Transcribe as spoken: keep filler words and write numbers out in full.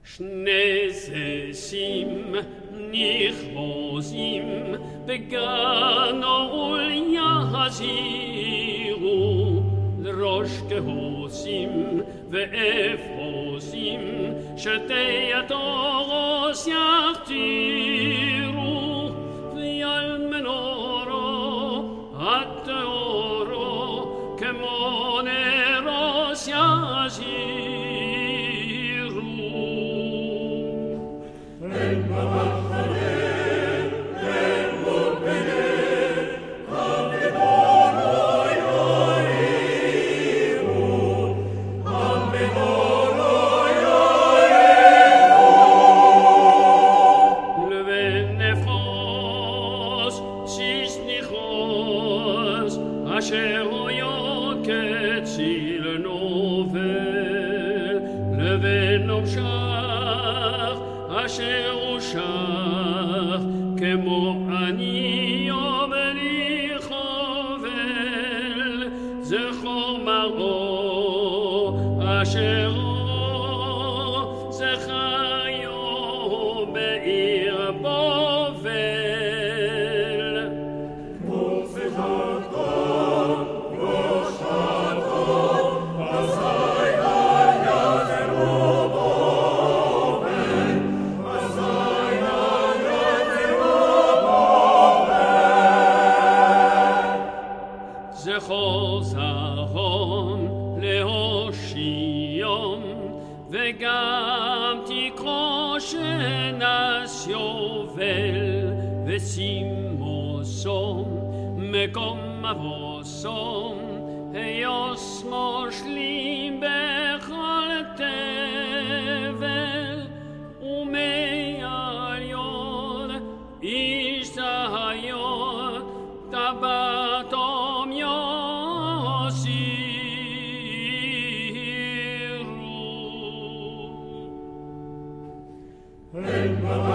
שני זסים נכרוזים בגנו יחזירו לראש כהוסים ואפרוסים שתי התורוס יכתירו ויל מנורו התאורו כמו נרוס יזירו אשר הויות כציל נובל לבן נמשך אשר הושך כמו אני ובלי חובל זכור מראה אשר זכיו בעיר בבל זכור זרעום להושיעם וגם תקרא שנס יובל ושימוסום מקום מבוסום היוס מושלים בכל תבל ומעליון איש זהיון טבעתום יוסירו